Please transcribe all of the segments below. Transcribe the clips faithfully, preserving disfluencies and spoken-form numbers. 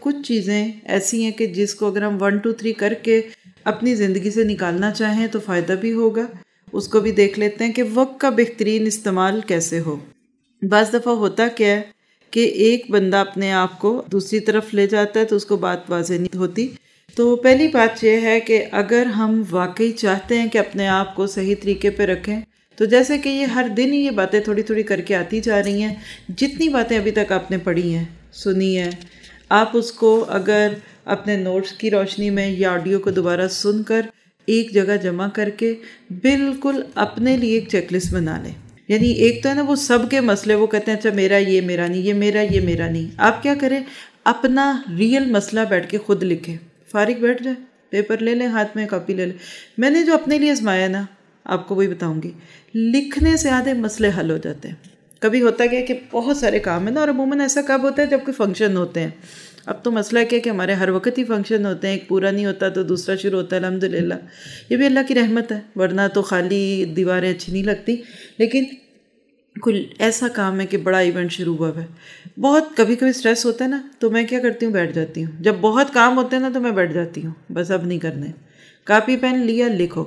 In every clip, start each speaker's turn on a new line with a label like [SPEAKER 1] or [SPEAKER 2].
[SPEAKER 1] کچھ چیزیں ایسی ہیں کہ جس کو اگر ہم ون ٹو تھری کر کے اپنی زندگی سے نکالنا چاہیں تو فائدہ بھی ہوگا. اس کو بھی دیکھ لیتے ہیں کہ وقت کا بہترین استعمال کیسے ہو. بعض دفعہ ہوتا کیا ہے کہ ایک بندہ اپنے آپ کو دوسری طرف لے جاتا ہے تو اس کو بات واضح نہیں ہوتی. تو پہلی بات یہ ہے کہ اگر ہم واقعی چاہتے ہیں کہ اپنے آپ کو صحیح طریقے پہ رکھیں تو جیسے کہ یہ ہر دن ہی یہ باتیں تھوڑی تھوڑی کر کے آتی جا رہی ہیں. جتنی باتیں ابھی تک آپ نے پڑھی ہیں سنی ہیں آپ اس کو اگر اپنے نوٹس کی روشنی میں یا آڈیو کو دوبارہ سن کر ایک جگہ جمع کر کے بالکل اپنے لیے ایک چیک لسٹ بنا لیں. یعنی ایک تو ہے نا وہ سب کے مسئلے وہ کہتے ہیں اچھا میرا یہ میرا نہیں یہ میرا یہ میرا نہیں. آپ کیا کریں اپنا ریئل مسئلہ بیٹھ کے خود لکھیں. فارغ بیٹھ جائیں پیپر لے لیں ہاتھ میں کاپی لے لیں. میں نے جو اپنے لیے آزمایا نا آپ کو وہی بتاؤں گی. لکھنے سے آدھے مسئلے حل ہو جاتے ہیں. کبھی ہوتا کیا کہ بہت سارے کام ہیں نا اور عموماً ایسا کب ہوتا ہے جب کوئی فنکشن ہوتے ہیں. اب تو مسئلہ کیا کہ ہمارے ہر وقت ہی فنکشن ہوتے ہیں. ایک پورا نہیں ہوتا تو دوسرا شروع ہوتا ہے الحمدللہ. یہ بھی اللہ کی رحمت ہے ورنہ تو خالی دیواریں اچھی نہیں لگتی. لیکن کوئی ایسا کام ہے کہ بڑا ایونٹ شروع ہوا ہے بہت کبھی کبھی سٹریس ہوتا ہے نا تو میں کیا کرتی ہوں بیٹھ جاتی ہوں. جب بہت کام ہوتے ہیں نا تو میں بیٹھ جاتی ہوں بس اب نہیں کرنے. کاپی پین لیا لکھو.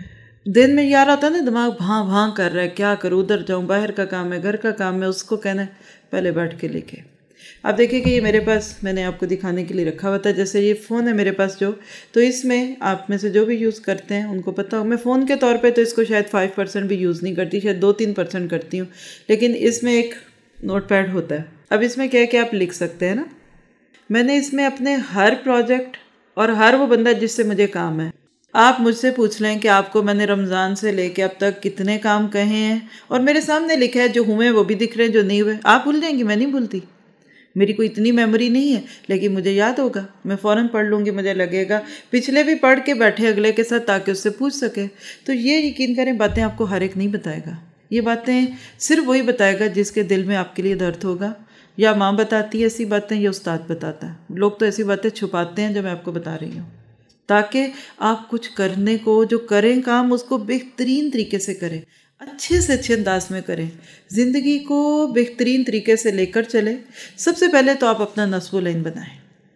[SPEAKER 1] دن میں یار ہوتا ہے نا دماغ بھاں بھاں کر رہا ہے کیا کروں ادھر جاؤں باہر کا کام ہے گھر کا کام ہے اس کو کہنا ہے پہلے بیٹھ کے لکھے. آپ دیکھیں کہ یہ میرے پاس میں نے آپ کو دکھانے کے لیے رکھا ہوا تھا جیسے یہ فون ہے میرے پاس جو تو اس میں آپ میں سے جو بھی یوز کرتے ہیں ان کو پتہ ہو میں فون کے طور پہ تو اس کو شاید فائیو پرسینٹ بھی یوز نہیں کرتی شاید دو تین پرسینٹ کرتی ہوں. لیکن اس میں ایک نوٹ پیڈ ہوتا ہے. اب اس میں کیا کہ آپ لکھ سکتے ہیں نا. میں نے اس میں اپنے ہر پروجیکٹ اور ہر وہ بندہ جس سے مجھے کام ہے آپ مجھ سے پوچھ لیں کہ آپ کو میں نے رمضان سے لے کے اب تک کتنے کام کہے ہیں اور میرے سامنے لکھا ہے جو ہوئے وہ بھی دکھ رہے ہیں جو نہیں ہوئے. آپ بھول جائیں گی میں نہیں بھولتی. میری کوئی اتنی میموری نہیں ہے لیکن مجھے یاد ہوگا میں فوراً پڑھ لوں گی. مجھے لگے گا پچھلے بھی پڑھ کے بیٹھے اگلے کے ساتھ تاکہ اس سے پوچھ سکے. تو یہ یقین کریں باتیں آپ کو ہر ایک نہیں بتائے گا. یہ باتیں صرف وہی بتائے گا جس کے دل میں آپ کے لیے درد ہوگا. یا ماں بتاتی ہے ایسی باتیں یا استاد بتاتا ہے. لوگ تو ایسی باتیں چھپاتے ہیں جو میں آپ کو بتا رہی ہوں تاکہ آپ کچھ کرنے کو جو کریں کام اس کو بہترین طریقے سے کریں اچھے سے اچھے انداز میں کریں زندگی کو بہترین طریقے سے لے کر چلیں. سب سے پہلے تو آپ اپنا نصب و لین بنائیں.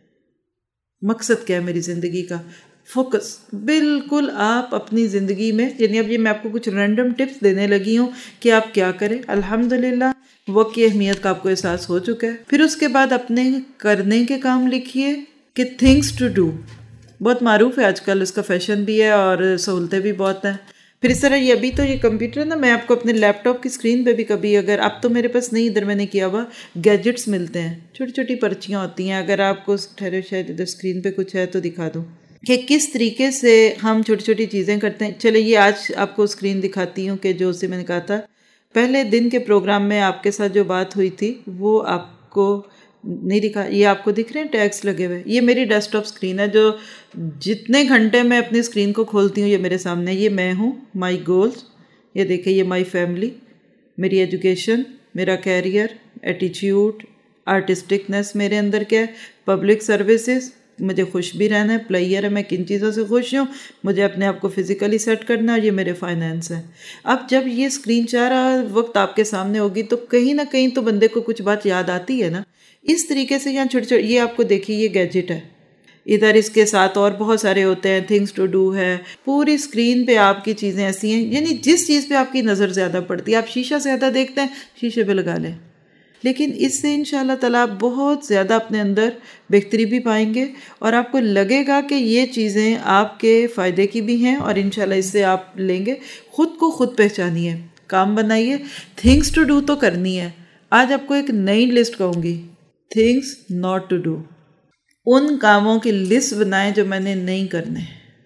[SPEAKER 1] مقصد کیا ہے میری زندگی کا فوکس بالکل آپ اپنی زندگی میں یعنی اب یہ میں آپ کو کچھ رینڈم ٹپس دینے لگی ہوں کہ آپ کیا کریں. الحمدللہ وقت کی اہمیت کا آپ کو احساس ہو چکا ہے. پھر اس کے بعد اپنے کرنے کے کام لکھیے کہ تھنگس ٹو ڈو بہت معروف ہے آج کل اس کا فیشن بھی ہے اور سہولتیں بھی بہت ہیں. پھر اس طرح یہ ابھی تو یہ کمپیوٹر نا میں آپ کو اپنے لیپ ٹاپ کی اسکرین پہ بھی کبھی اگر اب تو میرے پاس نہیں ادھر میں نے کیا ہوا گیجٹس ملتے ہیں چھوٹی چھوٹی پرچیاں ہوتی ہیں. اگر آپ کو ٹھہرے شاید ادھر اسکرین پہ کچھ ہے تو دکھا دوں کہ کس طریقے سے ہم چھوٹی چھوٹی چیزیں کرتے ہیں. چلے یہ آج آپ کو اسکرین دکھاتی ہوں کہ جو اسے میں نے کہا تھا پہلے دن کے پروگرام میں آپ کے ساتھ جو بات ہوئی تھی وہ آپ کو نہیں دکھا. یہ آپ کو دکھ رہے ہیں ٹیگس لگے ہوئے. یہ میری ڈیسک ٹاپ اسکرین ہے جو جتنے گھنٹے میں اپنی اسکرین کو کھولتی ہوں یہ میرے سامنے. یہ میں ہوں مائی گولز. یہ دیکھیں یہ مائی فیملی میری ایجوکیشن میرا کیریئر ایٹیچیوڈ آرٹسٹکنس میرے اندر کیا ہے پبلک سروسز مجھے خوش بھی رہنا ہے پلیئر ہے میں کن چیزوں سے خوش ہوں مجھے اپنے آپ کو فزیکلی سیٹ کرنا ہے. یہ میرے فائنینس ہے. اب جب یہ اسکرین چارہ وقت آپ کے سامنے ہوگی تو کہیں نہ کہیں تو بندے کو کچھ بات یاد آتی ہے نا. اس طریقے سے یہاں چھوٹے چھوٹے یہ آپ کو دیکھیے یہ گیجٹ ہے. ادھر اس کے ساتھ اور بہت سارے ہوتے ہیں تھنگس ٹو ڈو ہے. پوری اسکرین پہ آپ کی چیزیں ایسی ہیں یعنی جس چیز پہ آپ کی نظر زیادہ پڑتی ہے آپ شیشہ زیادہ دیکھتے ہیں شیشے پہ لگا لیں. لیکن اس سے انشاءاللہ تعالیٰ آپ بہت زیادہ اپنے اندر بہتری بھی پائیں گے اور آپ کو لگے گا کہ یہ چیزیں آپ کے فائدے کی بھی ہیں اور انشاءاللہ اس سے آپ لیں گے. خود کو خود پہچانیے کام بنائیے. تھنگس ٹو ڈو تو کرنی ہے. آج آپ کو ایک نئی لسٹ کہوں گی تھنگس ناٹ ٹو ڈو. ان کاموں کی لسٹ بنائیں جو میں نے نہیں کرنے.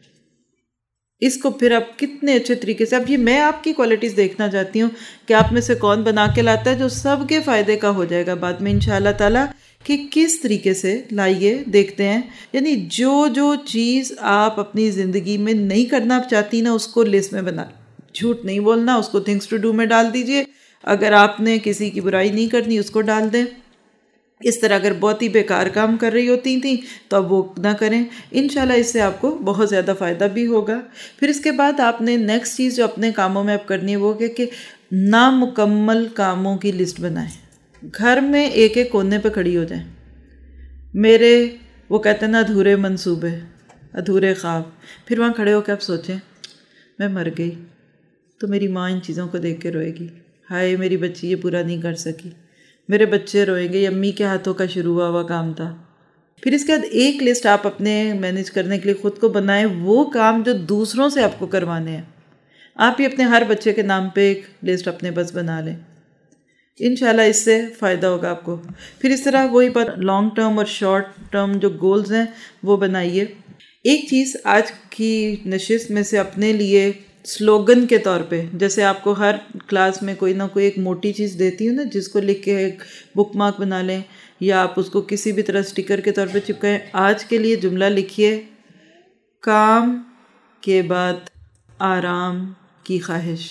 [SPEAKER 1] اس کو پھر آپ کتنے اچھے طریقے سے اب یہ میں آپ کی کوالٹیز دیکھنا چاہتی ہوں کہ آپ میں سے کون بنا کے لاتا ہے جو سب کے فائدے کا ہو جائے گا بعد میں انشاءاللہ تعالیٰ کہ کس طریقے سے لائیے دیکھتے ہیں. یعنی جو جو چیز آپ اپنی زندگی میں نہیں کرنا چاہتی نا اس کو لسٹ میں بنا. جھوٹ نہیں بولنا اس کو تھنگس ٹو ڈو میں ڈال دیجئے. اگر آپ نے کسی کی برائی نہیں کرنی اس کو ڈال دیں. اس طرح اگر بہت ہی بیکار کام کر رہی ہوتی تھیں تو اب وہ نہ کریں. انشاءاللہ اس سے آپ کو بہت زیادہ فائدہ بھی ہوگا. پھر اس کے بعد آپ نے نیکسٹ چیز جو اپنے کاموں میں اب کرنی ہے وہ کہ کہ نامکمل کاموں کی لسٹ بنائیں. گھر میں ایک ایک کونے پہ کھڑی ہو جائیں. میرے وہ کہتے ہیں نا ادھورے منصوبے، ادھورے خواب. پھر وہاں کھڑے ہو کے آپ سوچیں میں مر گئی تو میری ماں ان چیزوں کو دیکھ کے روئے گی، ہائے میری بچی یہ پورا نہیں کر سکی، میرے بچے روئیں گے، یہ امی کے ہاتھوں کا شروع ہوا ہوا کام تھا. پھر اس کے بعد ایک لسٹ آپ اپنے مینیج کرنے کے لیے خود کو بنائیں، وہ کام جو دوسروں سے آپ کو کروانے ہیں. آپ بھی اپنے ہر بچے کے نام پہ ایک لسٹ اپنے بس بنا لیں، انشاءاللہ اس سے فائدہ ہوگا آپ کو. پھر اس طرح وہی پر لانگ ٹرم اور شارٹ ٹرم جو گولز ہیں وہ بنائیے. ایک چیز آج کی نشست میں سے اپنے لیے سلوگن کے طور پہ، جیسے آپ کو ہر کلاس میں کوئی نہ کوئی ایک موٹی چیز دیتی ہوں نا، جس کو لکھ کے ایک بک مارک بنا لیں یا آپ اس کو کسی بھی طرح سٹیکر کے طور پہ چپکائیں. آج کے لیے جملہ لکھیے، کام کے بعد آرام کی خواہش.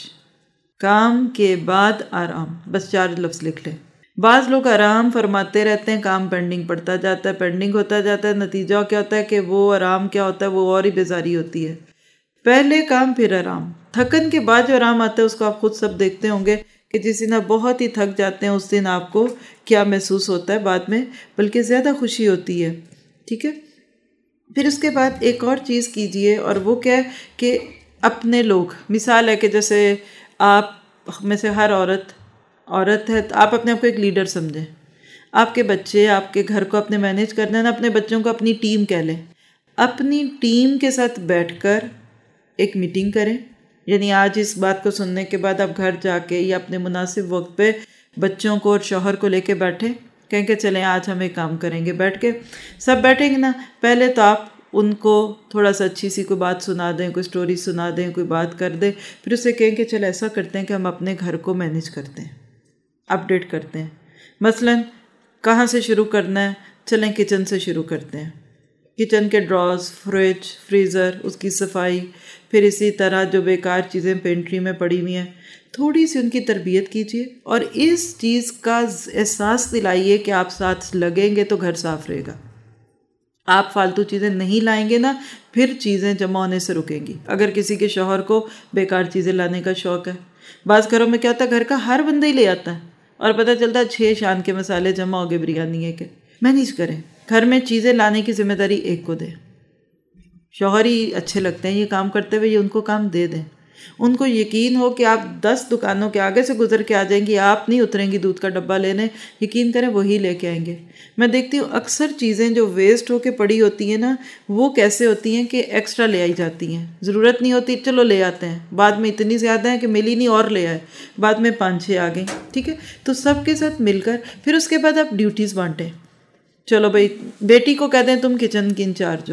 [SPEAKER 1] کام کے بعد آرام، بس چار لفظ لکھ لیں. بعض لوگ آرام فرماتے رہتے ہیں، کام پینڈنگ پڑتا جاتا ہے، پینڈنگ ہوتا جاتا ہے. نتیجہ کیا ہوتا ہے کہ وہ آرام کیا ہوتا ہے، وہ اور ہی بیزاری ہوتی ہے. پہلے کام پھر آرام. تھکن کے بعد جو آرام آتا ہے اس کو آپ خود سب دیکھتے ہوں گے کہ جس دن آپ بہت ہی تھک جاتے ہیں اس دن آپ کو کیا محسوس ہوتا ہے بعد میں، بلکہ زیادہ خوشی ہوتی ہے. ٹھیک ہے. پھر اس کے بعد ایک اور چیز کیجئے، اور وہ کیا ہے کہ اپنے لوگ، مثال ہے کہ جیسے آپ میں سے ہر عورت عورت ہے تو آپ اپنے آپ کو ایک لیڈر سمجھیں. آپ کے بچے، آپ کے گھر کو اپنے مینیج کرنا ہے نا، اپنے بچوں کو اپنی ٹیم کہہ لیں. اپنی ٹیم کے ساتھ بیٹھ کر ایک میٹنگ کریں. یعنی آج اس بات کو سننے کے بعد آپ گھر جا کے یا اپنے مناسب وقت پہ بچوں کو اور شوہر کو لے کے بیٹھیں، کہیں کہ چلیں آج ہم ایک کام کریں گے. بیٹھ کے سب بیٹھیں گے نا، پہلے تو آپ ان کو تھوڑا سا اچھی سی کوئی بات سنا دیں، کوئی سٹوری سنا دیں، کوئی بات کر دیں. پھر اسے کہیں کہ چل ایسا کرتے ہیں کہ ہم اپنے گھر کو مینیج کرتے ہیں، اپڈیٹ کرتے ہیں. مثلاً کہاں سے شروع کرنا ہے؟ چلیں کچن سے شروع کرتے ہیں. کچن کے ڈراز، فریج، فریزر، اس کی صفائی. پھر اسی طرح جو بیکار چیزیں پینٹری میں پڑی ہوئی ہیں تھوڑی سی ان کی تربیت کیجیے، اور اس چیز کا احساس دلائیے کہ آپ ساتھ لگیں گے تو گھر صاف رہے گا. آپ فالتو چیزیں نہیں لائیں گے نا، پھر چیزیں جمع ہونے سے رکیں گی. اگر کسی کے شوہر کو بیکار چیزیں لانے کا شوق ہے، بعض گھروں میں کیا ہوتا ہے گھر کا ہر بندہ ہی لے آتا ہے اور پتہ چلتا ہے چھ شان کے مسالے جمع ہو گئے بریانی ہے. کہ مینیج کریں، گھر میں چیزیں لانے کی ذمہ داری ایک کو دیں. شوہر ہی اچھے لگتے ہیں یہ کام کرتے ہوئے، یہ ان کو کام دے دیں. ان کو یقین ہو کہ آپ دس دکانوں کے آگے سے گزر کے آ جائیں گی، آپ نہیں اتریں گی دودھ کا ڈبہ لینے، یقین کریں وہی لے کے آئیں گے. میں دیکھتی ہوں اکثر چیزیں جو ویسٹ ہو کے پڑی ہوتی ہیں نا، وہ کیسے ہوتی ہیں کہ ایکسٹرا لے آئی جاتی ہیں. ضرورت نہیں ہوتی، چلو لے آتے ہیں، بعد میں اتنی زیادہ ہیں کہ ملی نہیں اور لے آئے، بعد میں پانچ چھ آ گئیں. ٹھیک ہے. تو سب کے ساتھ مل کر پھر اس کے بعد آپ ڈیوٹیز بانٹیں. چلو بھائی، بیٹی کو کہہ دیں تم کچن کی انچارج ہو،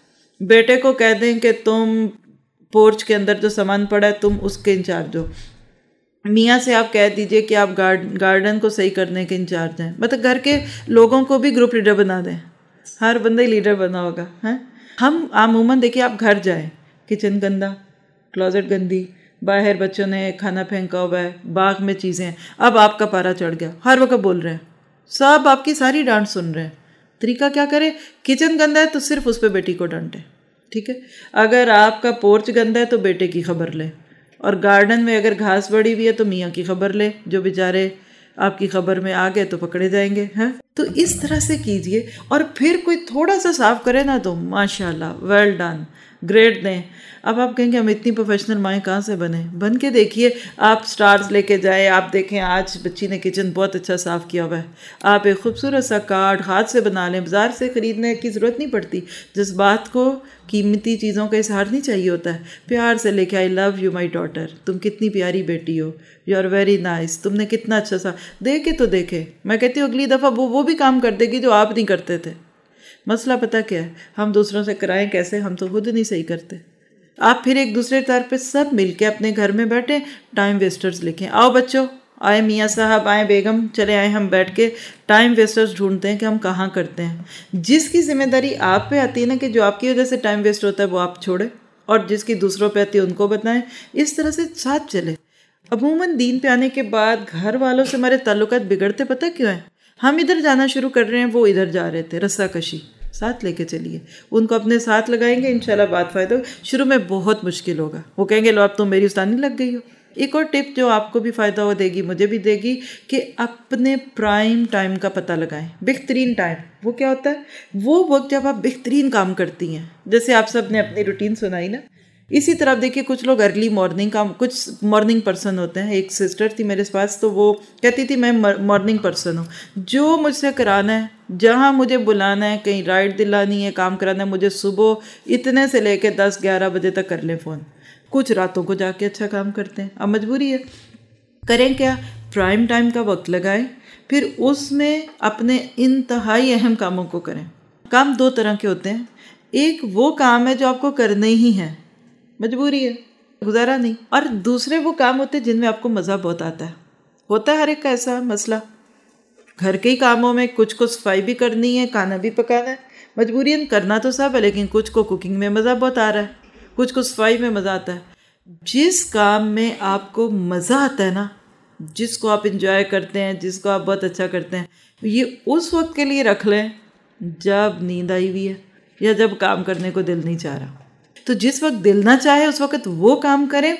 [SPEAKER 1] بیٹے کو کہہ دیں کہ تم پورچ کے اندر جو سامان پڑا ہے تم اس کے انچارج ہو. میاں سے آپ کہہ دیجئے کہ آپ گارڈن کو صحیح کرنے کے انچارج ہیں. مطلب گھر کے لوگوں کو بھی گروپ لیڈر بنا دیں، ہر بندہ ہی لیڈر بنا ہوگا. ہیں ہم عموماً دیکھیے آپ گھر جائیں، کچن گندا، کلوزٹ گندی، باہر بچوں نے کھانا پھینکا ہوا ہے، باغ میں چیزیں ہیں. اب آپ کا پارا چڑھ گیا، ہر وقت بول رہے ہیں، سب آپ کی ساری ڈانٹ سن رہے ہیں. طریقہ کیا کرے؟ کچن گندا ہے تو صرف اس پہ بیٹی کو ڈانٹے. ٹھیک ہے. اگر آپ کا پورچ گندا ہے تو بیٹے کی خبر لے، اور گارڈن میں اگر گھاس بڑی ہوئی ہے تو میاں کی خبر لے، جو بیچارے آپ کی خبر میں آ گئے تو پکڑے جائیں گے. ہیں تو اس طرح سے کیجئے. اور پھر کوئی تھوڑا سا صاف کرے نا تو ماشاءاللہ ویل ڈن، گریڈ دیں. اب آپ کہیں گے ہم اتنی پروفیشنل مائیں کہاں سے بنے؟ بن کے دیکھیے. آپ سٹارز لے کے جائیں، آپ دیکھیں آج بچی نے کچن بہت اچھا صاف کیا ہوا ہے، آپ ایک خوبصورت سا کارڈ ہاتھ سے بنا لیں. بازار سے خریدنے کی ضرورت نہیں پڑتی. جس بات کو قیمتی چیزوں کا اظہار نہیں چاہیے ہوتا ہے، پیار سے لے کے آئی لو یو مائی ڈاٹر، تم کتنی پیاری بیٹی ہو، یو آر ویری نائس، تم نے کتنا اچھا سا دیکھے تو دیکھے. میں کہتی ہوں اگلی دفعہ وہ وہ بھی کام کر دے گی جو آپ نہیں کرتے تھے. مسئلہ پتہ کیا ہے؟ ہم دوسروں سے کرائیں کیسے؟ ہم تو خود نہیں صحیح کرتے. آپ پھر ایک دوسرے طور پہ سب مل کے اپنے گھر میں بیٹھیں، ٹائم ویسٹرز لکھیں. آؤ بچوں، آئے میاں صاحب، آئے بیگم، چلے آئے ہم بیٹھ کے ٹائم ویسٹرز ڈھونڈتے ہیں کہ ہم کہاں کرتے ہیں. جس کی ذمہ داری آپ پہ آتی ہے نا کہ جو آپ کی وجہ سے ٹائم ویسٹ ہوتا ہے وہ آپ چھوڑیں، اور جس کی دوسروں پہ آتی ہے ان کو بتائیں. اس طرح سے ساتھ چلے. عموماً دین پہ آنے کے بعد گھر والوں سے ہمارے تعلقات بگڑتے پتہ کیوں ہیں؟ ہم ادھر جانا شروع کر رہے ہیں، وہ ادھر جا رہے تھے. رسہ کشی. ساتھ لے کے چلیے، ان کو اپنے ساتھ لگائیں گے، انشاءاللہ بات فائدہ ہوگا. شروع میں بہت مشکل ہوگا، وہ کہیں گے لو اب تم میری استانی لگ گئی ہو، ایک اور ٹپ جو آپ کو بھی فائدہ ہو دے گی، مجھے بھی دے گی، کہ اپنے پرائم ٹائم کا پتہ لگائیں۔ بہترین ٹائم وہ کیا ہوتا ہے؟ وہ وقت جب آپ بہترین کام کرتی ہیں۔ جیسے آپ سب نے اپنی روٹین سنائی نا، اسی طرح دیکھیے کچھ لوگ ارلی مارننگ کا، کچھ مارننگ پرسن ہوتے ہیں۔ ایک سسٹر تھی میرے پاس، تو وہ کہتی تھی میں مارننگ پرسن ہوں، جو مجھ سے کرانا ہے، جہاں مجھے بلانا ہے، کہیں رائڈ دلانی ہے، کام کرانا ہے، مجھے صبح اتنے سے لے کے دس گیارہ بجے تک کر لیں فون۔ کچھ راتوں کو جا کے اچھا کام کرتے ہیں، اب مجبوری ہے، کریں کیا؟ پرائم ٹائم کا وقت لگائیں، پھر اس میں اپنے انتہائی اہم کاموں کو کریں۔ کام دو طرح کے ہوتے ہیں، ایک وہ کام ہے جو آپ کو کرنے ہی ہیں، مجبوری ہے، گزارا نہیں، اور دوسرے وہ کام ہوتے ہیں جن میں آپ کو مزہ بہت آتا ہے۔ ہوتا ہے ہر ایک کا ایسا مسئلہ، گھر کے ہی کاموں میں کچھ کو صفائی بھی کرنی ہے، کھانا بھی پکانا ہے، مجبوری کرنا تو سب ہے، لیکن کچھ کو کوکنگ میں مزہ بہت آ رہا ہے، کچھ کو صفائی میں مزہ آتا ہے۔ جس کام میں آپ کو مزہ آتا ہے نا، جس کو آپ انجوائے کرتے ہیں، جس کو آپ بہت اچھا کرتے ہیں، یہ اس وقت کے لیے رکھ لیں جب نیند آئی ہوئی ہے یا جب کام کرنے کو دل نہیں چاہ رہا۔ تو جس وقت دل نہ چاہے اس وقت وہ کام کریں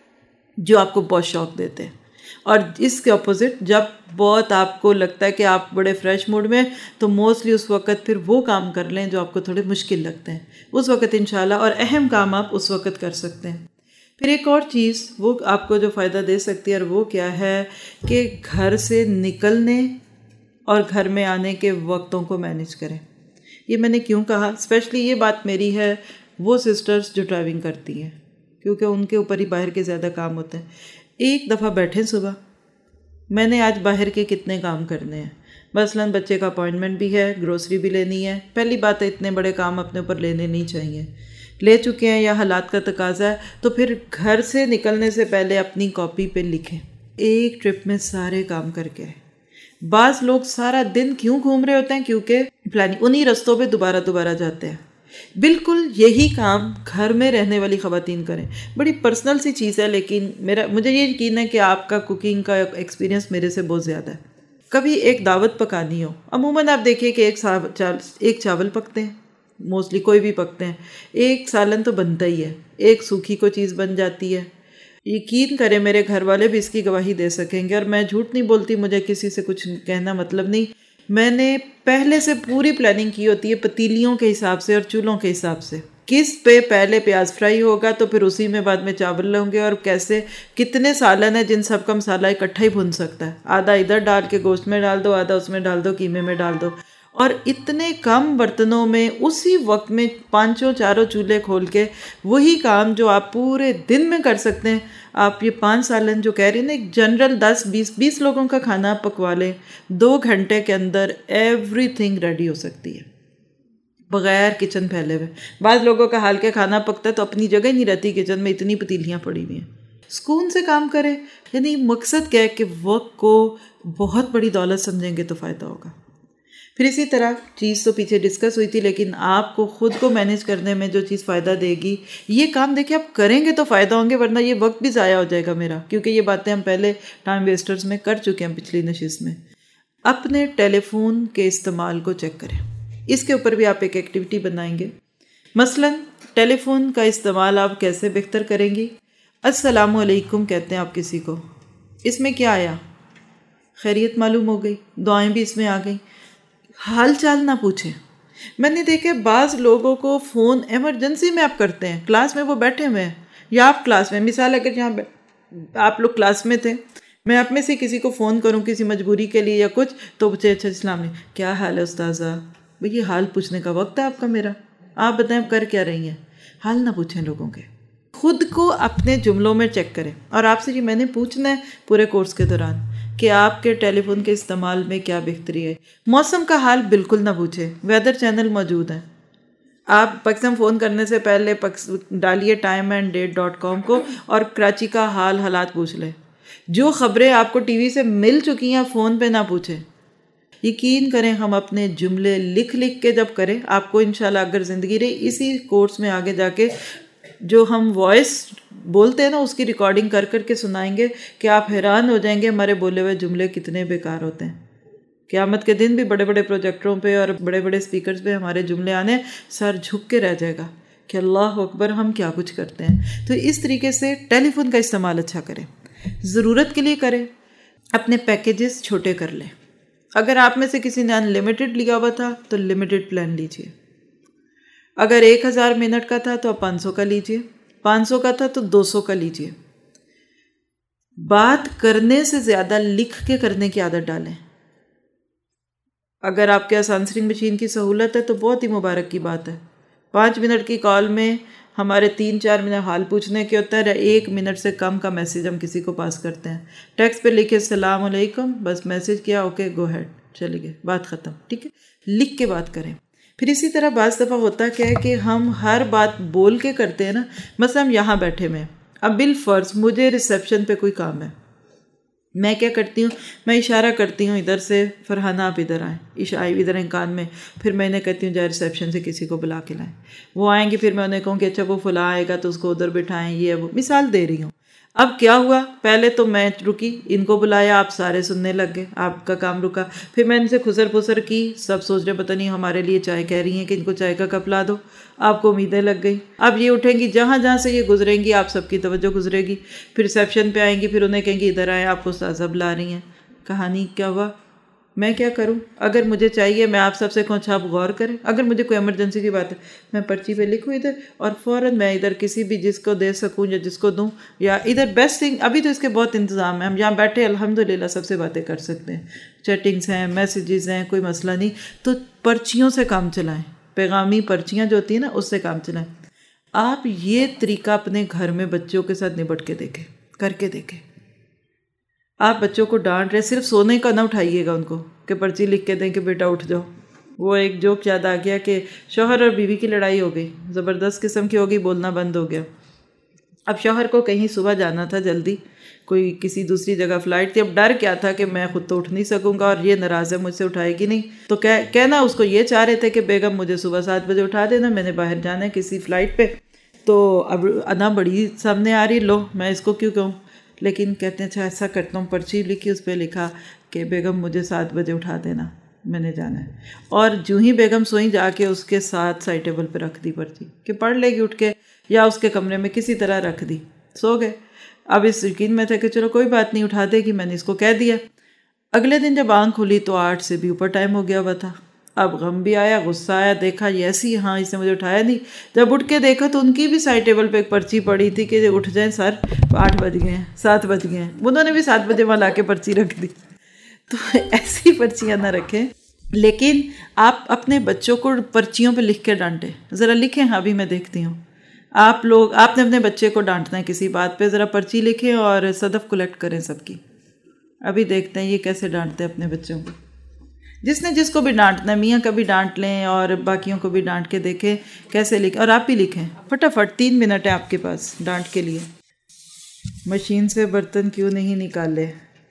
[SPEAKER 1] جو آپ کو بہت شوق دیتے ہیں، اور اس کے اپوزٹ جب بہت آپ کو لگتا ہے کہ آپ بڑے فریش موڈ میں، تو موسٹلی اس وقت پھر وہ کام کر لیں جو آپ کو تھوڑے مشکل لگتے ہیں اس وقت انشاءاللہ، اور اہم کام آپ اس وقت کر سکتے ہیں۔ پھر ایک اور چیز وہ آپ کو جو فائدہ دے سکتی ہے، اور وہ کیا ہے کہ گھر سے نکلنے اور گھر میں آنے کے وقتوں کو مینیج کریں۔ یہ میں نے کیوں کہا؟ اسپیشلی یہ بات میری ہے وہ سسٹرز جو ڈرائیونگ کرتی ہیں، کیونکہ ان کے اوپر ہی باہر کے زیادہ کام ہوتے ہیں۔ ایک دفعہ بیٹھیں صبح، میں نے آج باہر کے کتنے کام کرنے ہیں، مثلاً بچے کا اپوائنٹمنٹ بھی ہے، گروسری بھی لینی ہے۔ پہلی بات ہے اتنے بڑے کام اپنے اوپر لینے نہیں چاہیے، لے چکے ہیں یا حالات کا تقاضا ہے، تو پھر گھر سے نکلنے سے پہلے اپنی کاپی پہ لکھیں ایک ٹرپ میں سارے کام کر کے آئے۔ بعض لوگ سارا دن کیوں گھوم رہے ہوتے ہیں؟ کیونکہ پلاننگ، انہی رستوں پہ دوبارہ دوبارہ جاتے ہیں۔ بالکل یہی کام گھر میں رہنے والی خواتین کریں۔ بڑی پرسنل سی چیز ہے، لیکن میرا مجھے یہ یقین ہے کہ آپ کا کوکنگ کا ایکسپیرینس میرے سے بہت زیادہ ہے۔ کبھی ایک دعوت پکانی ہو، عموماً آپ دیکھیے کہ ایک ایک چاول پکتے ہیں، موسٹلی کوئی بھی پکتے ہیں، ایک سالن تو بنتا ہی ہے، ایک سوکھی کو چیز بن جاتی ہے۔ یقین کریں میرے گھر والے بھی اس کی گواہی دے سکیں گے، اور میں جھوٹ نہیں بولتی، مجھے کسی سے کچھ کہنا مطلب نہیں۔ میں نے پہلے سے پوری پلاننگ کی ہوتی ہے، پتیلیوں کے حساب سے اور چولہوں کے حساب سے، کس پہ پہلے پیاز فرائی ہوگا تو پھر اسی میں بعد میں چاول ہوں گے، اور کیسے کتنے سالن ہیں جن سب کا مسالہ اکٹھا ہی بھن سکتا ہے، آدھا ادھر ڈال کے گوشت میں ڈال دو، آدھا اس میں ڈال دو، قیمے میں ڈال دو، اور اتنے کم برتنوں میں اسی وقت میں پانچوں چاروں چولہے کھول کے وہی کام جو آپ پورے دن میں کر سکتے ہیں، آپ یہ پانچ سالن جو کہہ رہے ہیں نا، ایک جنرل دس بیس بیس لوگوں کا کھانا آپ پکوا لیں، دو گھنٹے کے اندر ایوری تھنگ ریڈی ہو سکتی ہے بغیر کچن پھیلے ہوئے۔ بعض لوگوں کا حال کے کھانا پکتا ہے تو اپنی جگہ ہی نہیں رہتی کچن میں، اتنی پتیلیاں پڑی ہوئی ہیں۔ سکون سے کام کرے، یعنی مقصد کیا ہے کہ وقت کو بہت بڑی دولت سمجھیں گے تو فائدہ ہوگا۔ پھر اسی طرح چیز تو پیچھے ڈسکس ہوئی تھی، لیکن آپ کو خود کو مینیج کرنے میں جو چیز فائدہ دے گی، یہ کام دیکھیں آپ کریں گے تو فائدہ ہوں گے، ورنہ یہ وقت بھی ضائع ہو جائے گا میرا، کیونکہ یہ باتیں ہم پہلے ٹائم ویسٹرز میں کر چکے ہیں پچھلی نشست میں۔ اپنے ٹیلی فون کے استعمال کو چیک کریں، اس کے اوپر بھی آپ ایک ایکٹیویٹی بنائیں گے۔ مثلاً ٹیلی فون کا استعمال آپ کیسے بہتر کریں گی؟ السلام علیکم کہتے ہیں آپ کسی کو، اس میں کیا آیا؟ خیریت معلوم ہو گئی، دعائیں بھی اس میں آ گئیں۔ حال چال نہ پوچھیں۔ میں نے دیکھے بعض لوگوں کو فون ایمرجنسی میں آپ کرتے ہیں، کلاس میں وہ بیٹھے ہوئے ہیں، یا آپ کلاس میں، مثال اگر جہاں آپ لوگ کلاس میں تھے، میں آپ میں سے کسی کو فون کروں کسی مجبوری کے لیے یا کچھ، تو پوچھے اچھا السلام علیکم، کیا حال ہے استاذہ؟ بھئی یہ حال پوچھنے کا وقت ہے آپ کا میرا؟ آپ بتائیں آپ کر کیا رہی ہیں؟ حال نہ پوچھیں لوگوں کے، خود کو اپنے جملوں میں چیک کریں۔ اور آپ سے یہ میں نے پوچھنا ہے پورے کورس کے دوران کہ آپ کے ٹیلی فون کے استعمال میں کیا بہتری ہے۔ موسم کا حال بالکل نہ پوچھیں، ویدر چینل موجود ہیں، آپ پاکستان فون کرنے سے پہلے ڈالیے time and date dot com کو اور کراچی کا حال حالات پوچھ لیں۔ جو خبریں آپ کو ٹی وی سے مل چکی ہیں فون پہ نہ پوچھیں۔ یقین کریں ہم اپنے جملے لکھ لکھ کے جب کریں، آپ کو انشاءاللہ اگر زندگی رہی اسی کورس میں آگے جا کے جو ہم وائس بولتے ہیں نا اس کی ریکارڈنگ کر کر کے سنائیں گے کہ آپ حیران ہو جائیں گے ہمارے بولے ہوئے جملے کتنے بیکار ہوتے ہیں۔ قیامت کے دن بھی بڑے بڑے پروجیکٹروں پہ اور بڑے بڑے سپیکرز پہ ہمارے جملے آنے، سر جھک کے رہ جائے گا کہ اللہ اکبر ہم کیا کچھ کرتے ہیں۔ تو اس طریقے سے ٹیلی فون کا استعمال اچھا کریں۔ ضرورت کے لیے کریں، اپنے پیکیجز چھوٹے کر لیں۔ اگر آپ میں سے کسی نے ان لمیٹڈ لیا ہوا تھا تو لمیٹڈ پلان لیجئے، اگر ایک ہزار منٹ کا تھا تو آپ پانچ سو کا لیجئے، پانچ سو کا تھا تو دو سو کا لیجئے۔ بات کرنے سے زیادہ لکھ کے کرنے کی عادت ڈالیں۔ اگر آپ کے پاس آنسرنگ مشین کی سہولت ہے تو بہت ہی مبارک کی بات ہے۔ پانچ منٹ کی کال میں ہمارے تین چار منٹ حال پوچھنے کے ہوتا ہے، ایک منٹ سے کم کا میسیج ہم کسی کو پاس کرتے ہیں۔ ٹیکسٹ پہ لکھے السلام علیکم، بس میسیج کیا، اوکے گو ہیڈ، چلے گئے، بات ختم، ٹھیک ہے۔ لکھ کے بات کریں۔ پھر اسی طرح بعض دفعہ ہوتا کیا ہے کہ ہم ہر بات بول کے کرتے ہیں نا، مثلا ہم یہاں بیٹھے میں، اب بالفرض مجھے ریسیپشن پہ کوئی کام ہے، میں کیا کرتی ہوں، میں اشارہ کرتی ہوں ادھر سے، فرحانہ آپ ادھر آئیں، اشارہ ادھر ہیں کان میں، پھر میں انہیں کہتی ہوں جائے ریسیپشن سے کسی کو بلا کے لائیں، وہ آئیں گے، پھر میں انہیں کہوں کہ اچھا وہ فلاں آئے گا تو اس کو ادھر بٹھائیں، یہ وہ مثال دے رہی ہوں۔ اب کیا ہوا، پہلے تو میں رکی، ان کو بلایا، آپ سارے سننے لگ گئے، آپ کا کام رکا، پھر میں ان سے خسر پسر کی، سب سوچ رہے پتہ نہیں ہمارے لیے چائے کہہ رہی ہیں کہ ان کو چائے کا کپ لا دو، آپ کو امیدیں لگ گئی۔ اب یہ اٹھیں گی، جہاں جہاں سے یہ گزریں گی آپ سب کی توجہ گزرے گی، پھر ریسیپشن پہ آئیں گی، پھر انہیں کہیں گی ادھر آئیں، آپ کو استاذہ بلا رہی ہیں۔ کہانی کیا ہوا، میں کیا کروں، اگر مجھے چاہیے میں آپ سب سے کہوں اچھا آپ غور کریں، اگر مجھے کوئی ایمرجنسی کی بات ہے میں پرچی پہ لکھوں ادھر، اور فوراً میں ادھر کسی بھی جس کو دے سکوں یا جس کو دوں، یا ادھر بیسٹ تھنگ، ابھی تو اس کے بہت انتظام ہیں، ہم یہاں بیٹھے الحمدللہ سب سے باتیں کر سکتے ہیں، چیٹنگز ہیں، میسیجز ہیں، کوئی مسئلہ نہیں، تو پرچیوں سے کام چلائیں، پیغامی پرچیاں جو ہوتی ہیں نا اس سے کام چلائیں۔ آپ یہ طریقہ اپنے گھر میں بچوں کے ساتھ نبٹ کے دیکھیں، کر کے دیکھیں۔ آپ بچوں کو ڈانٹ رہے، صرف سونے کا نہ اٹھائیے گا ان کو کہ پرچی لکھ کے دیں کہ بیٹا اٹھ جاؤ۔ وہ ایک جوک یاد آ گیا کہ شوہر اور بیوی کی لڑائی ہو گئی، زبردست قسم کی ہو گئی، بولنا بند ہو گیا۔ اب شوہر کو کہیں صبح جانا تھا جلدی، کوئی کسی دوسری جگہ فلائٹ تھی، اب ڈر کیا تھا کہ میں خود تو اٹھ نہیں سکوں گا اور یہ ناراض ہے مجھ سے اٹھائے گی نہیں، تو کہنا اس کو یہ چاہ رہے تھے کہ بیگم مجھے صبح سات بجے اٹھا دینا، میں نے باہر جانا ہے کسی فلائٹ پہ، تو اب انا بڑی سامنے آ رہی، لو میں اس کو کیوں کہوں، لیکن کہتے ہیں اچھا ایسا کرتا ہوں، پرچی لکھی اس پہ لکھا کہ بیگم مجھے سات بجے اٹھا دینا، میں نے جانا ہے، اور جو ہی بیگم سوئیں جا کے اس کے ساتھ سائڈ ٹیبل پہ رکھ دی پرچی کہ پڑھ لے گی اٹھ کے، یا اس کے کمرے میں کسی طرح رکھ دی، سو گئے۔ اب اس یقین میں تھا کہ چلو کوئی بات نہیں اٹھا دے گی، میں نے اس کو کہہ دیا۔ اگلے دن جب آنکھ کھلی تو آٹھ سے بھی اوپر ٹائم ہو گیا ہوا تھا، اب غم بھی آیا، غصہ آیا، دیکھا یہ ایسی، ہاں اس نے مجھے اٹھایا نہیں، جب اٹھ کے دیکھا تو ان کی بھی سائڈ ٹیبل پہ ایک پرچی پڑی تھی کہ اٹھ جائیں سر، آٹھ بج گئے ہیں، سات بج گئے ہیں، انہوں نے بھی سات بجے وہاں لا کے پرچی رکھ دی۔ تو ایسی پرچیاں نہ رکھیں، لیکن آپ اپنے بچوں کو پرچیوں پہ لکھ کے ڈانٹیں، ذرا لکھیں، ہاں ابھی میں دیکھتی ہوں، آپ لوگ آپ نے اپنے بچے کو ڈانٹنا ہے کسی بات پہ، ذرا پرچی لکھیں اور صدف کلیکٹ کریں سب کی، ابھی دیکھتے ہیں یہ کیسے ڈانٹتے ہیں اپنے بچوں کو۔ جس نے جس کو بھی ڈانٹنا ہے، میاں کا بھی ڈانٹ لیں اور باقیوں کو بھی ڈانٹ کے دیکھیں کیسے لکھیں، اور آپ بھی لکھیں فٹافٹ، تین منٹ ہے آپ کے پاس ڈانٹ کے لیے۔ مشین سے برتن کیوں نہیں نکالے؟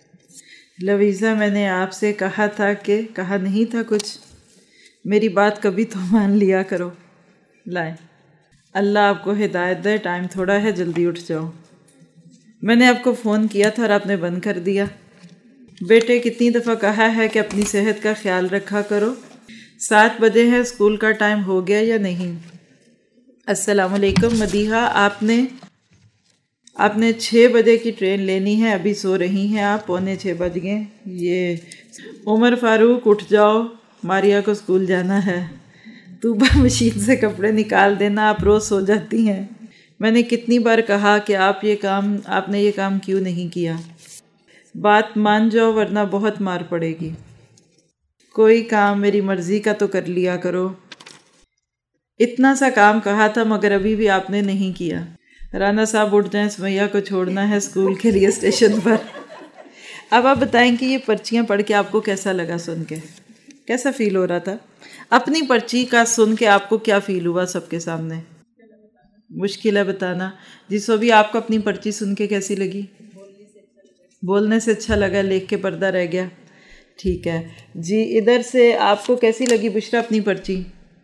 [SPEAKER 1] لویزا میں نے آپ سے کہا تھا کہ کہا نہیں تھا کچھ، میری بات کبھی تو مان لیا کرو۔ لائیں، اللہ آپ کو ہدایت دے، ٹائم تھوڑا ہے، جلدی اٹھ جاؤ۔ میں نے آپ کو فون کیا تھا اور آپ نے بند کر دیا۔ بیٹے کتنی دفعہ کہا ہے کہ اپنی صحت کا خیال رکھا کرو۔ سات بجے ہے، اسکول کا ٹائم ہو گیا یا نہیں؟ السلام علیکم مدیحہ، آپ نے آپ نے چھ بجے کی ٹرین لینی ہے، ابھی سو رہی ہیں آپ، پونے چھ بج گئے۔ یہ عمر فاروق اٹھ جاؤ، ماریا کو اسکول جانا ہے۔ طوبہ مشین سے کپڑے نکال دینا، آپ روز سو جاتی ہیں۔ میں نے کتنی بار کہا کہ آپ یہ کام آپ نے یہ کام کیوں نہیں کیا؟ بات مان جاؤ ورنہ بہت مار پڑے گی۔ کوئی کام میری مرضی کا تو کر لیا کرو۔ اتنا سا کام کہا تھا مگر ابھی بھی آپ نے نہیں کیا۔ رانا صاحب اٹھ جائیں، سمیہ کو چھوڑنا ہے اسکول کے لیے اسٹیشن پر۔ اب آپ بتائیں کہ یہ پرچیاں پڑھ کے آپ کو کیسا لگا، سن کے کیسا فیل ہو رہا تھا؟ اپنی پرچی کا سن کے آپ کو کیا فیل ہوا سب کے سامنے؟ مشکل ہے بتانا۔ جس کو بھی آپ کو اپنی پرچی سن کے کیسی لگی؟ بولنے سے اچھا لگا، لکھ کے پردہ رہ گیا، ٹھیک ہے جی۔ ادھر سے آپ کو کیسی لگی بشرا اپنی پرچی؟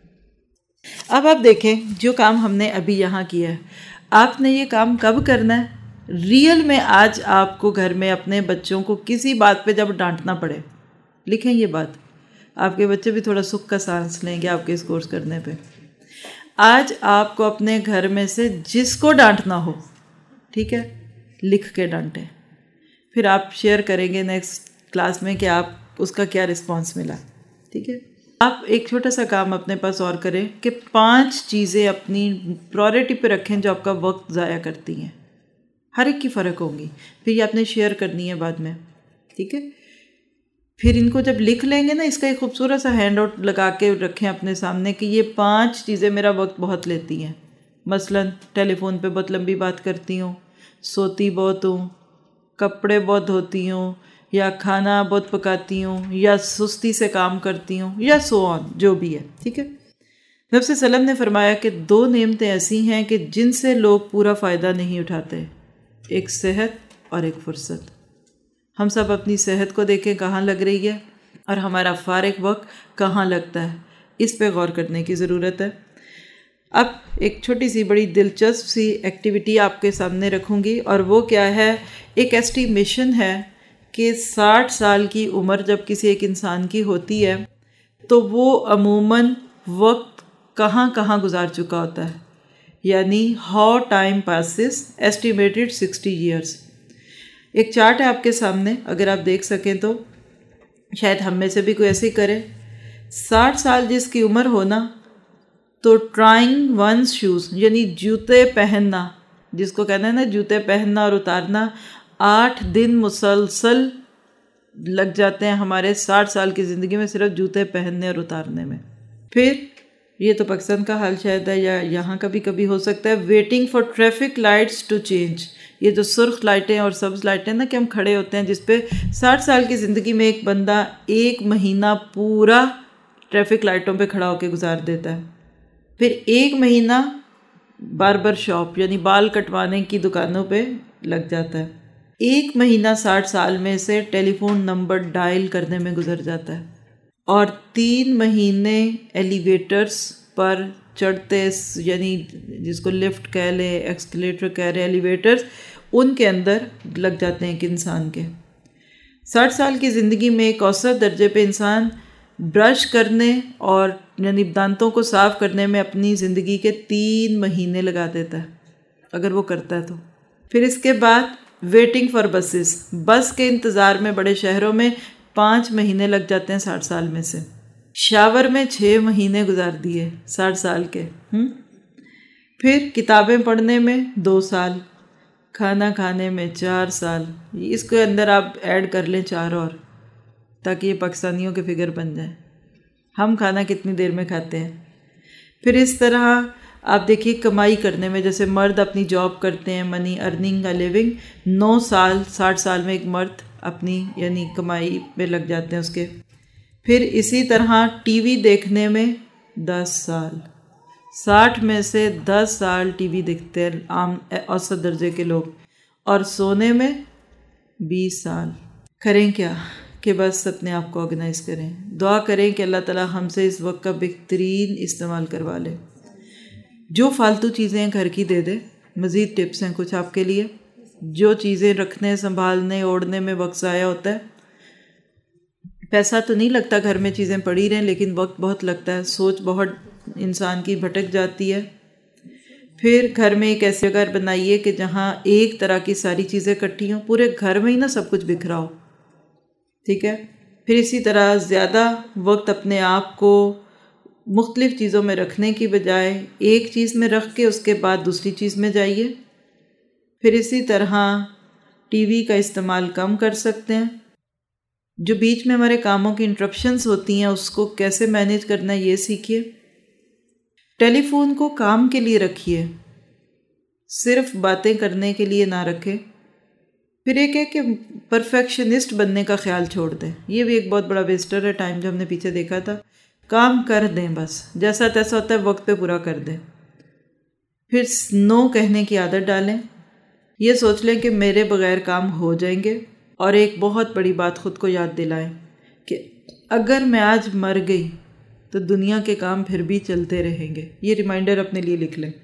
[SPEAKER 1] اب آپ دیکھیں جو کام ہم نے ابھی یہاں کیا ہے، آپ نے یہ کام کب کرنا ہے؟ ریئل میں آج آپ کو گھر میں اپنے بچوں کو کسی بات پہ جب ڈانٹنا پڑے، لکھیں یہ بات، آپ کے بچے بھی تھوڑا سکھ کا سانس لیں گے آپ کے اس کورس کرنے پہ۔ آج آپ کو اپنے گھر میں سے جس کو ڈانٹنا ہو، ٹھیک ہے، لکھ کے ڈانٹیں۔ پھر آپ شیئر کریں گے نیکسٹ کلاس میں کہ آپ اس کا کیا رسپانس ملا. ٹھیک ہے. آپ ایک چھوٹا سا کام اپنے پاس اور کریں کہ پانچ چیزیں اپنی پرائورٹی پہ رکھیں جو آپ کا وقت ضائع کرتی ہیں. ہر ایک کی فرق ہوں گی، پھر یہ آپ نے شیئر کرنی ہے بعد میں. ٹھیک ہے. پھر ان کو جب لکھ لیں گے نا، اس کا ایک خوبصورت سا ہینڈ آؤٹ لگا کے رکھیں اپنے سامنے کہ یہ پانچ چیزیں میرا وقت بہت لیتی ہیں. مثلاً ٹیلی فون پہ بہت لمبی بات کرتی ہوں، سوتی بہت ہوں، کپڑے بہت دھوتی ہوں، یا کھانا بہت پکاتی ہوں، یا سستی سے کام کرتی ہوں، یا سو آن، جو بھی ہے. ٹھیک ہے. نبی صلی اللہ علیہ وسلم نے فرمایا کہ دو نعمتیں ایسی ہیں کہ جن سے لوگ پورا فائدہ نہیں اٹھاتے، ایک صحت اور ایک فرصت. ہم سب اپنی صحت کو دیکھیں کہاں لگ رہی ہے، اور ہمارا فارغ وقت کہاں لگتا ہے. اس پہ غور کرنے کی ضرورت ہے. اب ایک چھوٹی سی بڑی دلچسپ سی ایکٹیویٹی آپ کے سامنے رکھوں گی، اور وہ کیا ہے، ایک ایسٹیمیشن ہے کہ ساٹھ سال کی عمر جب کسی ایک انسان کی ہوتی ہے تو وہ عموماً وقت کہاں کہاں گزار چکا ہوتا ہے. یعنی how time passes estimated sixty years. ایک چارٹ ہے آپ کے سامنے، اگر آپ دیکھ سکیں تو شاید ہم میں سے بھی کوئی ایسے ہی کرے. ساٹھ سال جس کی عمر ہونا تو ٹرائنگ ونس شوز، یعنی جوتے پہننا، جس کو کہنا ہے نا جوتے پہننا اور اتارنا، آٹھ دن مسلسل لگ جاتے ہیں ہمارے ساٹھ سال کی زندگی میں صرف جوتے پہننے اور اتارنے میں. پھر یہ تو پاکستان کا حال شاید ہے، یا یہاں کا بھی کبھی ہو سکتا ہے، waiting for traffic lights to change. یہ جو سرخ لائٹیں اور سبز لائٹیں نا کہ ہم کھڑے ہوتے ہیں، جس پہ ساٹھ سال کی زندگی میں ایک بندہ ایک مہینہ پورا ٹریفک لائٹوں پہ کھڑا ہو کے گزار دیتا ہے. پھر ایک مہینہ باربر شاپ یعنی بال کٹوانے کی دکانوں پہ لگ جاتا ہے. ایک مہینہ ساٹھ سال میں سے ٹیلی فون نمبر ڈائل کرنے میں گزر جاتا ہے. اور تین مہینے ایلیویٹرز پر چڑھتے، یعنی جس کو لفٹ کہہ لے، ایکسکلیٹر کہہ رہے، ایلیویٹرز، ان کے اندر لگ جاتے ہیں ایک انسان کے. ساٹھ سال کی زندگی میں ایک اوسط درجے پہ انسان برش کرنے اور یعنی دانتوں کو صاف کرنے میں اپنی زندگی کے تین مہینے لگا دیتا ہے، اگر وہ کرتا ہے تو. پھر اس کے بعد ویٹنگ فار بسز، بس کے انتظار میں بڑے شہروں میں پانچ مہینے لگ جاتے ہیں ساٹھ سال میں سے. شاور میں چھ مہینے گزار دیے ساٹھ سال کے. ہم پھر کتابیں پڑھنے میں دو سال، کھانا کھانے میں چار سال. اس کے اندر آپ ایڈ کر لیں چار اور، تاکہ یہ پاکستانیوں کے فگر بن جائیں. ہم کھانا کتنی دیر میں کھاتے ہیں. پھر اس طرح آپ دیکھیے کمائی کرنے میں، جیسے مرد اپنی جاب کرتے ہیں، منی ارننگ اے لیونگ، نو سال ساٹھ سال میں ایک مرد اپنی یعنی کمائی میں لگ جاتے ہیں اس کے. پھر اسی طرح ٹی وی دیکھنے میں دس سال، ساٹھ میں سے دس سال ٹی وی دیکھتے ہیں عام اوسط درجے کے لوگ. اور سونے میں بیس سال. کریں کیا کہ بس اپنے آپ کو آرگنائز کریں. دعا کریں کہ اللہ تعالیٰ ہم سے اس وقت کا بہترین استعمال کروا لے. جو فالتو چیزیں گھر کی دے دے. مزید ٹپس ہیں کچھ آپ کے لیے. جو چیزیں رکھنے، سنبھالنے، اوڑھنے میں وقت ضائع ہوتا ہے. پیسہ تو نہیں لگتا گھر میں چیزیں پڑی رہیں، لیکن وقت بہت لگتا ہے. سوچ بہت انسان کی بھٹک جاتی ہے. پھر گھر میں ایک ایسی جگہ بنائیے کہ جہاں ایک طرح کی ساری چیزیں اکٹھی ہوں، پورے گھر میں ہی نہ سب کچھ بکھرا ہو. ٹھیک ہے. پھر اسی طرح زیادہ وقت اپنے آپ کو مختلف چیزوں میں رکھنے کی بجائے ایک چیز میں رکھ کے اس کے بعد دوسری چیز میں جائیے. پھر اسی طرح ٹی وی کا استعمال کم کر سکتے ہیں. جو بیچ میں ہمارے کاموں کی انٹرپشنز ہوتی ہیں اس کو کیسے مینیج کرنا ہے یہ سیکھیے. ٹیلی فون کو کام کے لیے رکھیے، صرف باتیں کرنے کے لیے نہ رکھیں. پھر ایک ہے کہ پرفیکشنسٹ بننے کا خیال چھوڑ دیں. یہ بھی ایک بہت بڑا ویسٹر ہے ٹائم، جو ہم نے پیچھے دیکھا تھا. کام کر دیں، بس جیسا تیسا ہوتا ہے وقت پہ پورا کر دیں. پھر نو کہنے کی عادت ڈالیں. یہ سوچ لیں کہ میرے بغیر کام ہو جائیں گے. اور ایک بہت بڑی بات خود کو یاد دلائیں کہ اگر میں آج مر گئی تو دنیا کے کام پھر بھی چلتے رہیں گے. یہ ریمائنڈر اپنے لیے لکھ لیں.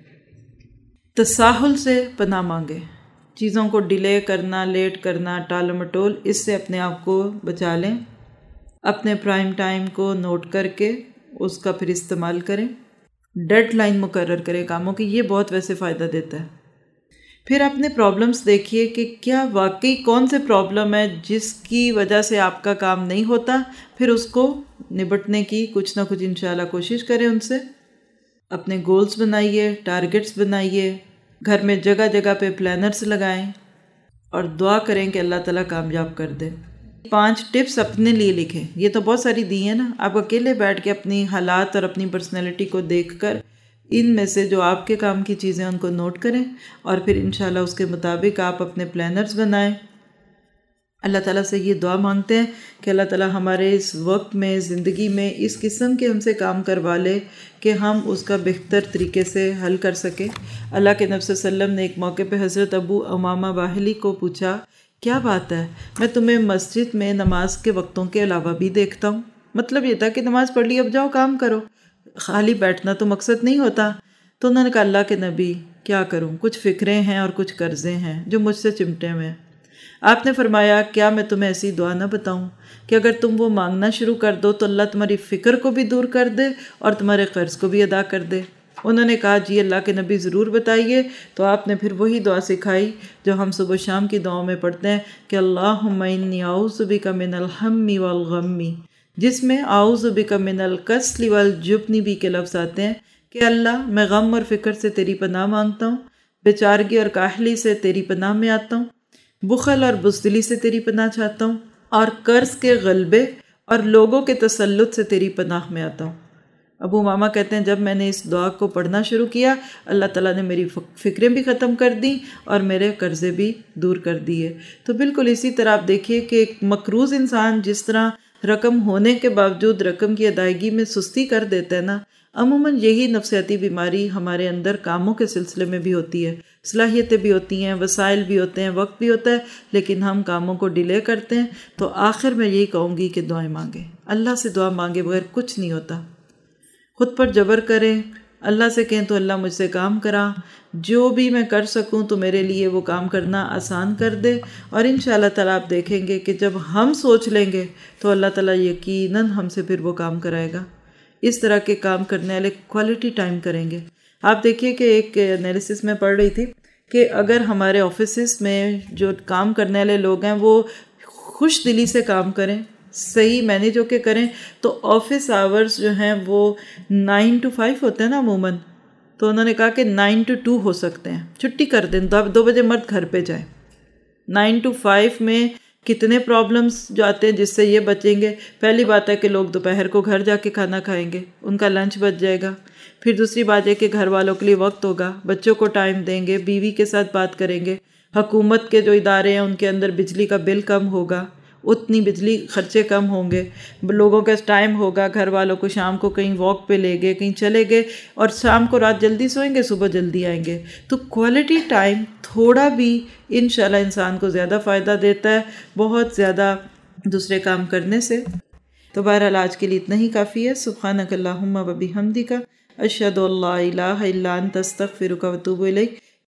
[SPEAKER 1] تساہل سے پناہ مانگیں. چیزوں کو ڈیلے کرنا، لیٹ کرنا، ٹال مٹول، اس سے اپنے آپ کو بچا لیں. اپنے پرائم ٹائم کو نوٹ کر کے اس کا پھر استعمال کریں. ڈیڈ لائن مقرر کریں کاموں کی. یہ بہت ویسے فائدہ دیتا ہے. پھر اپنے پرابلمس دیکھیے کہ کیا واقعی کون سے پرابلم ہے جس کی وجہ سے آپ کا کام نہیں ہوتا، پھر اس کو نبٹنے کی کچھ نہ کچھ انشاءاللہ کوشش کریں ان سے. اپنے گولز بنائیے، ٹارگٹس بنائیے، گھر میں جگہ جگہ پہ پلانرز لگائیں اور دعا کریں کہ اللہ تعالیٰ کامیاب کر دے. پانچ ٹپس اپنے لیے لکھیں. یہ تو بہت ساری دی ہیں نا، آپ اکیلے بیٹھ کے اپنی حالات اور اپنی پرسنالٹی کو دیکھ کر ان میں سے جو آپ کے کام کی چیزیں ان کو نوٹ کریں اور پھر انشاءاللہ اس کے مطابق آپ اپنے پلانرز بنائیں. اللہ تعالیٰ سے یہ دعا مانگتے ہیں کہ اللہ تعالیٰ ہمارے اس وقت میں زندگی میں اس قسم کے ہم سے کام کروا لے کہ ہم اس کا بہتر طریقے سے حل کر سکیں. اللہ کے نبی صلی اللہ علیہ وسلم نے ایک موقع پہ حضرت ابو امامہ باہلی کو پوچھا، کیا بات ہے، میں تمہیں مسجد میں نماز کے وقتوں کے علاوہ بھی دیکھتا ہوں. مطلب یہ تھا کہ نماز پڑھ لی، اب جاؤ کام کرو، خالی بیٹھنا تو مقصد نہیں ہوتا. تو انہوں نے کہا، اللہ کے نبی کیا کروں، کچھ فکریں ہیں اور کچھ قرضے ہیں جو مجھ سے چمٹے ہوئے ہیں. آپ نے فرمایا، کیا میں تمہیں ایسی دعا نہ بتاؤں کہ اگر تم وہ مانگنا شروع کر دو تو اللہ تمہاری فکر کو بھی دور کر دے اور تمہارے قرض کو بھی ادا کر دے. انہوں نے کہا، جی اللہ کے نبی ضرور بتائیے. تو آپ نے پھر وہی دعا سکھائی جو ہم صبح شام کی دعاؤں میں پڑھتے ہیں کہ اللہم انی اعوذ بک من الہم والغم، جس میں اعوذ بک من الکسل والجبن بھی کے لفظ آتے ہیں کہ اللہ میں غم اور فکر سے تیری پناہ مانگتا ہوں، بیچارگی اور کاہلی سے تیری پناہ میں آتا ہوں، بخل اور بزدلی سے تیری پناہ چاہتا ہوں، اور قرض کے غلبے اور لوگوں کے تسلط سے تیری پناہ میں آتا ہوں. ابو امامہ کہتے ہیں جب میں نے اس دعا کو پڑھنا شروع کیا، اللہ تعالیٰ نے میری فکریں بھی ختم کر دیں اور میرے قرضے بھی دور کر دیے. تو بالکل اسی طرح آپ دیکھیے کہ ایک مقروض انسان جس طرح رقم ہونے کے باوجود رقم کی ادائیگی میں سستی کر دیتا ہے نا، عموماً یہی نفسیاتی بیماری ہمارے اندر کاموں کے سلسلے میں بھی ہوتی ہے. صلاحیتیں بھی ہوتی ہیں، وسائل بھی ہوتے ہیں، وقت بھی ہوتا ہے، لیکن ہم کاموں کو ڈیلے کرتے ہیں. تو آخر میں یہی کہوں گی کہ دعائیں مانگیں، اللہ سے دعا مانگے بغیر کچھ نہیں ہوتا. خود پر جبر کریں، اللہ سے کہیں تو اللہ مجھ سے کام کرا، جو بھی میں کر سکوں تو میرے لیے وہ کام کرنا آسان کر دے. اور انشاءاللہ تعالیٰ آپ دیکھیں گے کہ جب ہم سوچ لیں گے تو اللہ تعالیٰ یقیناً ہم سے پھر وہ کام کرائے گا. اس طرح کے کام کرنے والے کوالٹی ٹائم کریں گے. آپ دیکھیے کہ ایک انالیسس میں پڑھ رہی تھی کہ اگر ہمارے آفیسز میں جو کام کرنے والے لوگ ہیں وہ خوش دلی سے کام کریں، صحیح مینیج ہو کے کریں، تو آفس آورز جو ہیں وہ نائن ٹو فائیو ہوتے ہیں نا عموماً. تو انہوں نے کہا کہ نائن ٹو ٹو ہو سکتے ہیں، چھٹی کر دیں، دو بجے مرد گھر پہ جائیں. نائن ٹو فائیو میں کتنے پرابلمس جو آتے ہیں جس سے یہ بچیں گے. پہلی بات ہے کہ لوگ دوپہر کو گھر جا کے کھانا کھائیں گے، ان کا لنچ بچ جائے گا. پھر دوسری بات ہے کہ گھر والوں کے لیے وقت ہوگا، بچوں کو ٹائم دیں گے، بیوی کے ساتھ بات کریں گے. حکومت کے جو ادارے ہیں ان کے اندر بجلی کا بل کم ہوگا، اتنی بجلی خرچے کم ہوں گے. لوگوں کا ٹائم ہوگا، گھر والوں کو شام کو کہیں واک پہ لے گئے، کہیں چلے گئے، اور شام کو رات جلدی سوئیں گے، صبح جلدی آئیں گے. تو کوالٹی ٹائم تھوڑا بھی انشاءاللہ انسان کو زیادہ فائدہ دیتا ہے بہت زیادہ دوسرے کام کرنے سے. تو بہرحال آج کے لیے اتنا ہی کافی ہے. سبحانک اللہم و بحمدک، اشہد ان لا الہ الا انت، استغفرک و اتوب الیک.